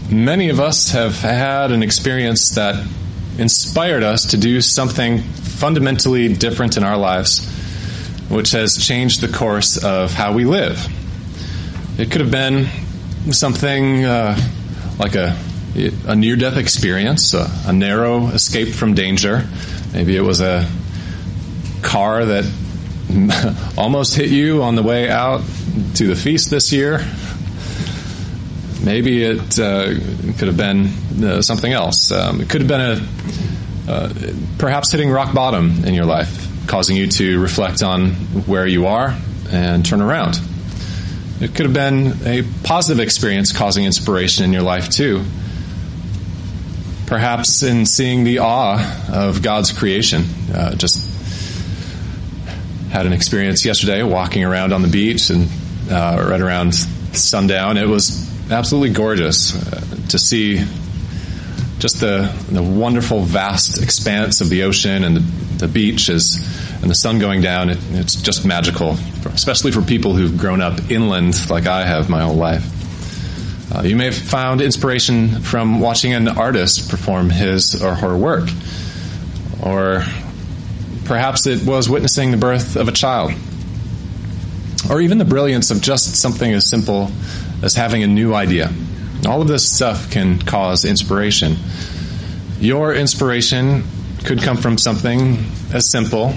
Many of us have had an experience that inspired us to do something fundamentally different in our lives, which has changed the course of how we live. It could have been something like a near-death experience, a narrow escape from danger. Maybe it was a car that almost hit you on the way out to the feast this year. Maybe it could have been something else. It could have been perhaps hitting rock bottom in your life, causing you to reflect on where you are and turn around. It could have been a positive experience causing inspiration in your life too. Perhaps in seeing the awe of God's creation. Just had an experience yesterday walking around on the beach and right around sundown. It was absolutely gorgeous to see just the wonderful vast expanse of the ocean and the beaches and the sun going down. It's just magical, especially for people who've grown up inland like I have my whole life. You may have found inspiration from watching an artist perform his or her work. Or perhaps it was witnessing the birth of a child. Or even the brilliance of just something as simple as having a new idea. All of this stuff can cause inspiration. Your inspiration could come from something as simple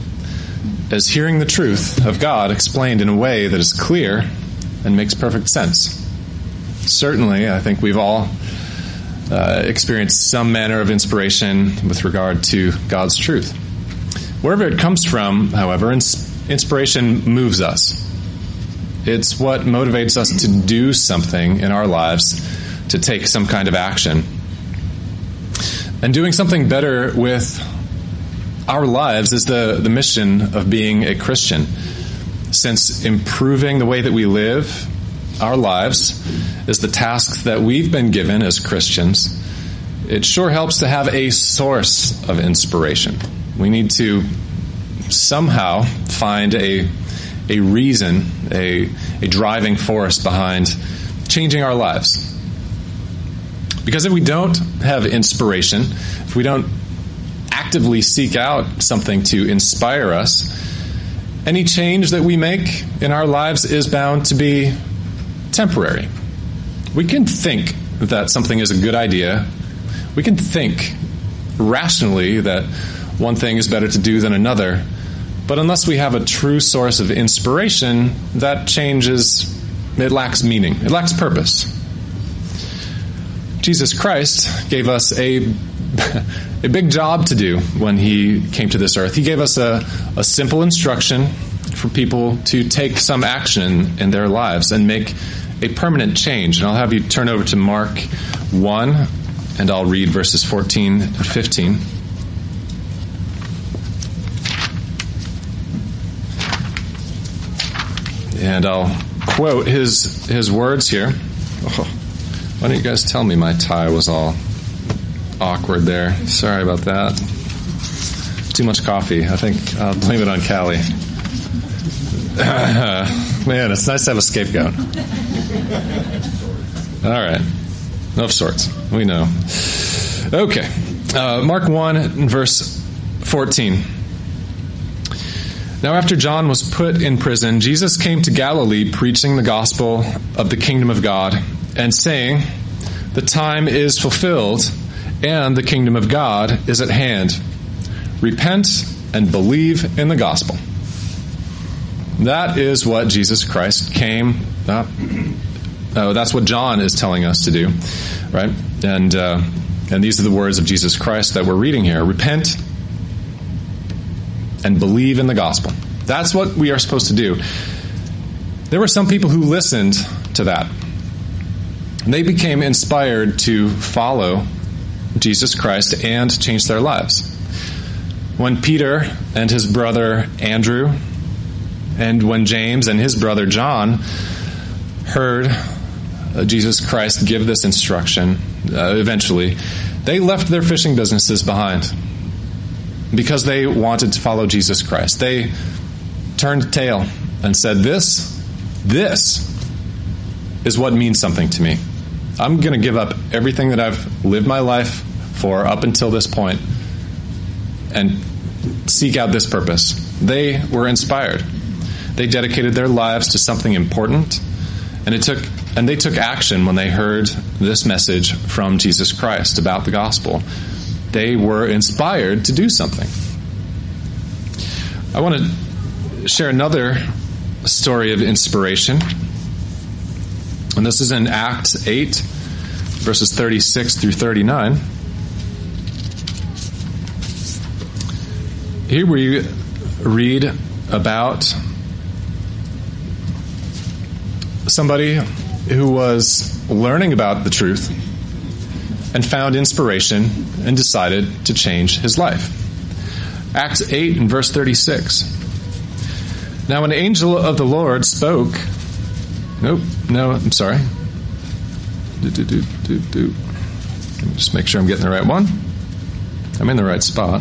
as hearing the truth of God explained in a way that is clear and makes perfect sense. Certainly, I think we've all experienced some manner of inspiration with regard to God's truth. Wherever it comes from, however, inspiration moves us. It's what motivates us to do something in our lives, to take some kind of action. And doing something better with our lives is the mission of being a Christian. Since improving the way that we live our lives is the task that we've been given as Christians, it sure helps to have a source of inspiration. We need to somehow find a reason, a driving force behind changing our lives. Because if we don't have inspiration, if we don't actively seek out something to inspire us, any change that we make in our lives is bound to be temporary. We can think that something is a good idea. We can think rationally that one thing is better to do than another. But unless we have a true source of inspiration, that change it lacks meaning. It lacks purpose. Jesus Christ gave us a big job to do when he came to this earth. He gave us a simple instruction for people to take some action in their lives and make a permanent change. And I'll have you turn over to Mark 1, and I'll read verses 14 and 15. And I'll quote his words here. Oh, why don't you guys tell me my tie was all awkward there? Sorry about that. Too much coffee. I think I'll blame it on Callie. Man, it's nice to have a scapegoat. All right. Of sorts. We know. Okay. Mark 1, verse 14. Now after John was put in prison, Jesus came to Galilee preaching the gospel of the kingdom of God and saying, "The time is fulfilled and the kingdom of God is at hand. Repent and believe in the gospel." That is what Jesus Christ came. That's what John is telling us to do, right? And these are the words of Jesus Christ that we're reading here. Repent and believe in the gospel. That's what we are supposed to do. There were some people who listened to that. And they became inspired to follow Jesus Christ and change their lives. When Peter and his brother Andrew, and when James and his brother John heard Jesus Christ give this instruction, eventually, they left their fishing businesses behind because they wanted to follow Jesus Christ. They turned tail and said, this is what means something to me. I'm going to give up everything that I've lived my life for up until this point and seek out this purpose. They were inspired. They dedicated their lives to something important, and they took action when they heard this message from Jesus Christ about the gospel. They were inspired to do something. I want to share another story of inspiration, and this is in Acts 8, verses 36 through 39. Here we read about somebody who was learning about the truth and found inspiration and decided to change his life. Acts 8 and verse 36. Now an angel of the Lord spoke. I'm sorry. Let me just make sure I'm getting the right one. I'm in the right spot.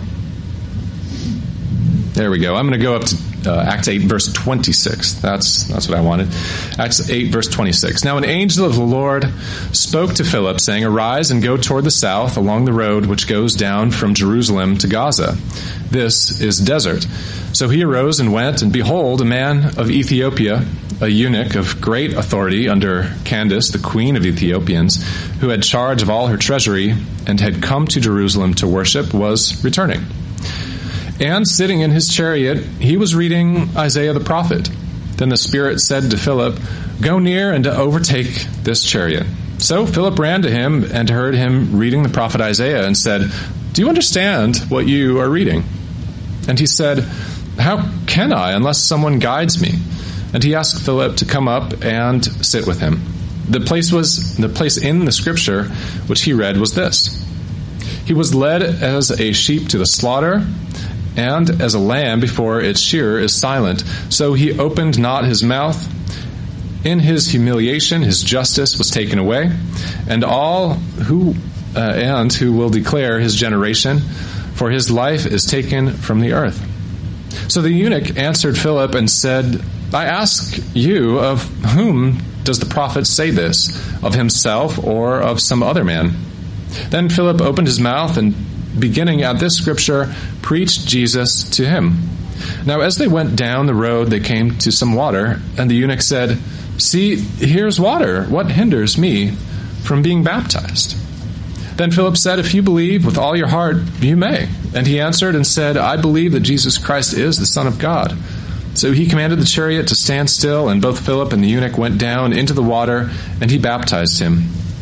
There we go. I'm going to go up to Acts 8, verse 26. That's what I wanted. Acts 8, verse 26. Now an angel of the Lord spoke to Philip, saying, Arise and go toward the south along the road which goes down from Jerusalem to Gaza. This is desert. So he arose and went, and behold, a man of Ethiopia, a eunuch of great authority under Candace, the queen of Ethiopians, who had charge of all her treasury and had come to Jerusalem to worship, was returning. And sitting in his chariot, he was reading Isaiah the prophet. Then the Spirit said to Philip, Go near and overtake this chariot. So Philip ran to him and heard him reading the prophet Isaiah and said, Do you understand what you are reading? And he said, How can I unless someone guides me? And he asked Philip to come up and sit with him. The place in the scripture which he read was this. He was led as a sheep to the slaughter, and as a lamb before its shearer is silent, so he opened not his mouth. In his humiliation, his justice was taken away, and who will declare his generation, for his life is taken from the earth. So the eunuch answered Philip and said, I ask you, of whom does the prophet say this, of himself or of some other man? Then Philip opened his mouth and, beginning at this scripture, preached Jesus to him. Now as they went down the road, they came to some water, and the eunuch said, See, here's water. What hinders me from being baptized? Then Philip said, If you believe with all your heart, you may. And he answered and said, I believe that Jesus Christ is the Son of God. So he commanded the chariot to stand still, and both Philip and the eunuch went down into the water, and he baptized him.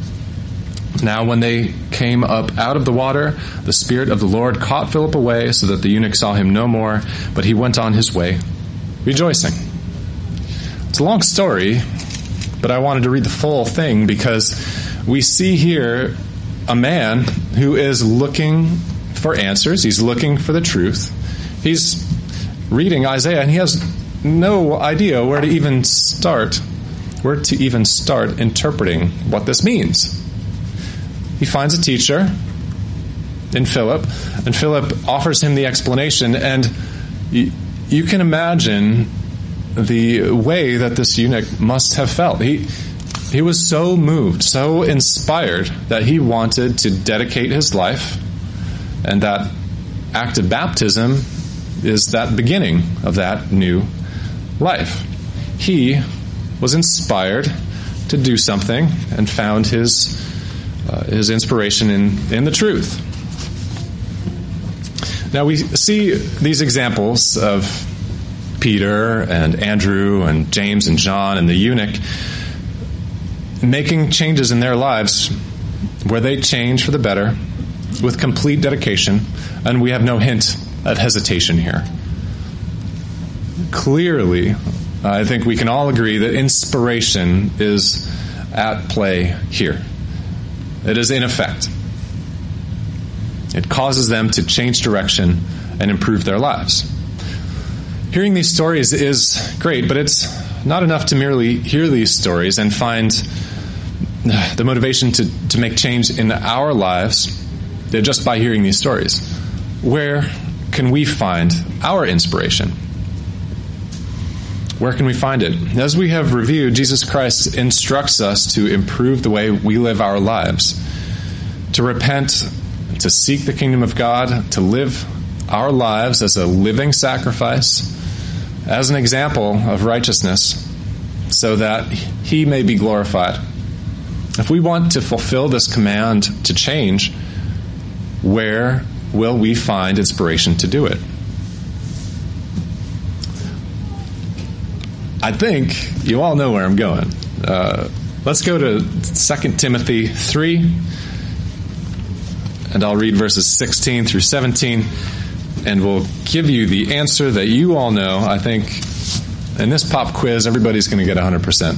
Now when they came up out of the water, the Spirit of the Lord caught Philip away, so that the eunuch saw him no more, but he went on his way, rejoicing. It's a long story, but I wanted to read the full thing because we see here a man who is looking for answers. He's looking for the truth. He's reading Isaiah, and he has no idea where to even start interpreting what this means. He finds a teacher in Philip, and Philip offers him the explanation, and you can imagine the way that this eunuch must have felt. He was so moved, so inspired, that he wanted to dedicate his life, and that act of baptism is that beginning of that new life. He was inspired to do something and found his inspiration in the truth. Now we see these examples of Peter and Andrew and James and John and the eunuch making changes in their lives where they change for the better with complete dedication, and we have no hint of hesitation here. Clearly, I think we can all agree that inspiration is at play here. It is in effect. It causes them to change direction and improve their lives. Hearing these stories is great, but it's not enough to merely hear these stories and find the motivation to make change in our lives just by hearing these stories. Where can we find our inspiration? Where can we find it? As we have reviewed, Jesus Christ instructs us to improve the way we live our lives, to repent, to seek the kingdom of God, to live our lives as a living sacrifice, as an example of righteousness, so that He may be glorified. If we want to fulfill this command to change, where will we find inspiration to do it? I think you all know where I'm going. Let's go to 2 Timothy 3, and I'll read verses 16 through 17, and we'll give you the answer that you all know. I think in this pop quiz, everybody's going to get 100%.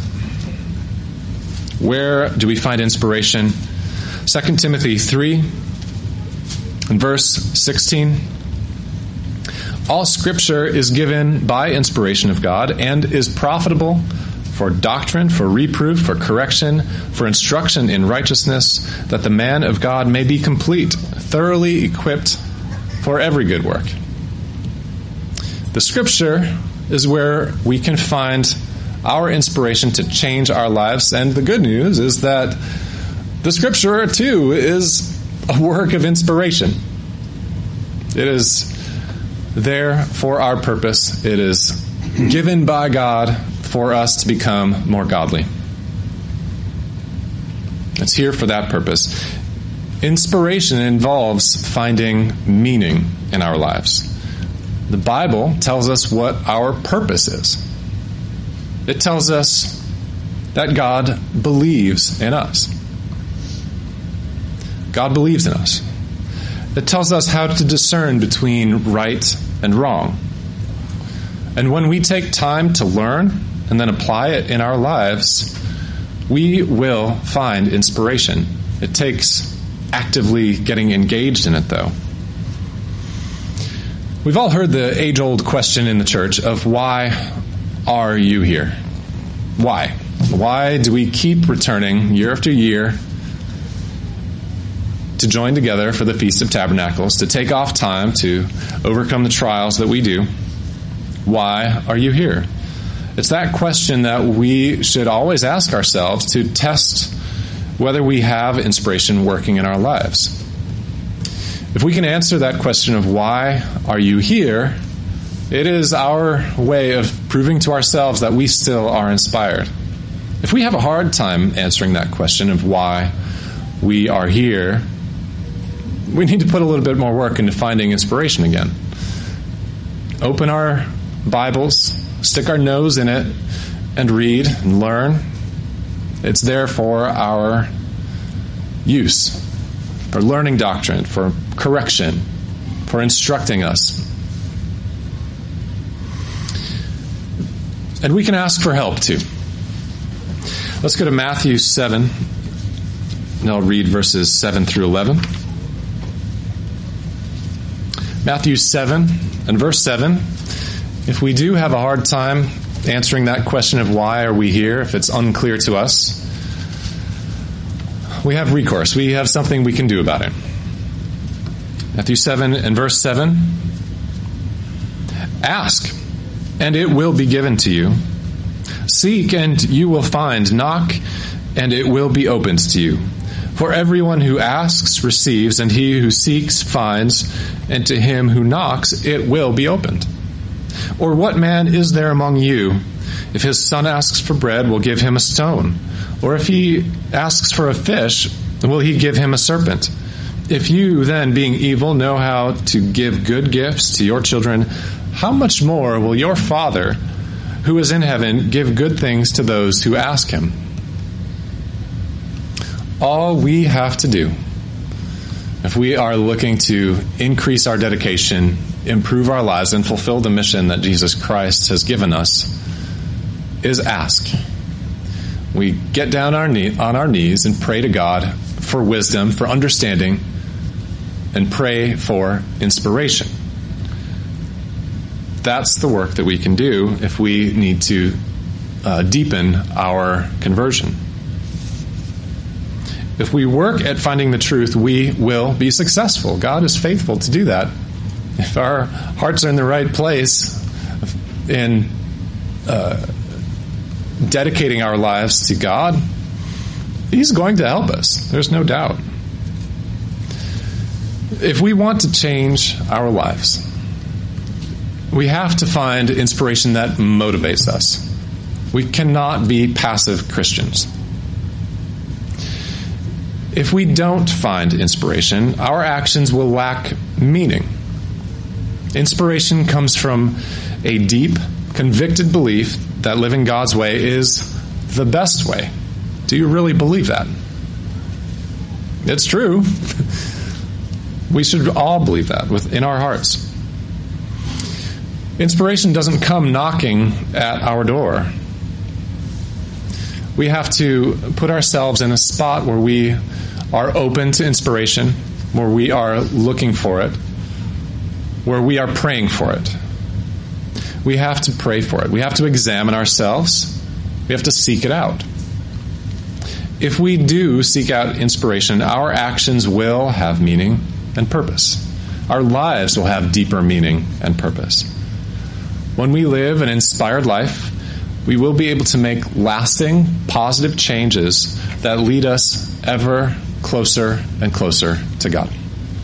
Where do we find inspiration? 2 Timothy 3, and verse 16. All Scripture is given by inspiration of God and is profitable for doctrine, for reproof, for correction, for instruction in righteousness, that the man of God may be complete, thoroughly equipped for every good work. The Scripture is where we can find our inspiration to change our lives, and the good news is that the Scripture, too, is a work of inspiration. It is there for our purpose. It is given by God for us to become more godly. It's here for that purpose. Inspiration involves finding meaning in our lives. The Bible tells us what our purpose is. It tells us that God believes in us. God believes in us. It tells us how to discern between right and wrong. And when we take time to learn and then apply it in our lives, we will find inspiration. It takes actively getting engaged in it, though. We've all heard the age-old question in the church of why are you here? Why? Why do we keep returning year after year to join together for the Feast of Tabernacles, to take off time to overcome the trials that we do? Why are you here? It's that question that we should always ask ourselves to test whether we have inspiration working in our lives. If we can answer that question of why are you here, it is our way of proving to ourselves that we still are inspired. If we have a hard time answering that question of why we are here, we need to put a little bit more work into finding inspiration again. Open our Bibles, stick our nose in it, and read and learn. It's there for our use, for learning doctrine, for correction, for instructing us. And we can ask for help too. Let's go to Matthew 7, and I'll read verses 7 through 11. Matthew 7 and verse 7. If we do have a hard time answering that question of why are we here, if it's unclear to us, we have recourse. We have something we can do about it. Matthew 7 and verse 7. Ask, and it will be given to you. Seek, and you will find. Knock, and it will be opened to you. For everyone who asks receives, and he who seeks finds, and to him who knocks it will be opened. Or what man is there among you, if his son asks for bread, will give him a stone? Or if he asks for a fish, will he give him a serpent? If you then, being evil, know how to give good gifts to your children, how much more will your Father, who is in heaven, give good things to those who ask him? All we have to do, if we are looking to increase our dedication, improve our lives, and fulfill the mission that Jesus Christ has given us, is ask. We get down on our knees and pray to God for wisdom, for understanding, and pray for inspiration. That's the work that we can do if we need to deepen our conversion. If we work at finding the truth, we will be successful. God is faithful to do that. If our hearts are in the right place, in dedicating our lives to God, He's going to help us. There's no doubt. If we want to change our lives, we have to find inspiration that motivates us. We cannot be passive Christians. If we don't find inspiration, our actions will lack meaning. Inspiration comes from a deep, convicted belief that living God's way is the best way. Do you really believe that? It's true. We should all believe that within our hearts. Inspiration doesn't come knocking at our door. We have to put ourselves in a spot where we are open to inspiration, where we are looking for it, where we are praying for it. We have to pray for it. We have to examine ourselves. We have to seek it out. If we do seek out inspiration, our actions will have meaning and purpose. Our lives will have deeper meaning and purpose. When we live an inspired life, we will be able to make lasting, positive changes that lead us ever closer and closer to God.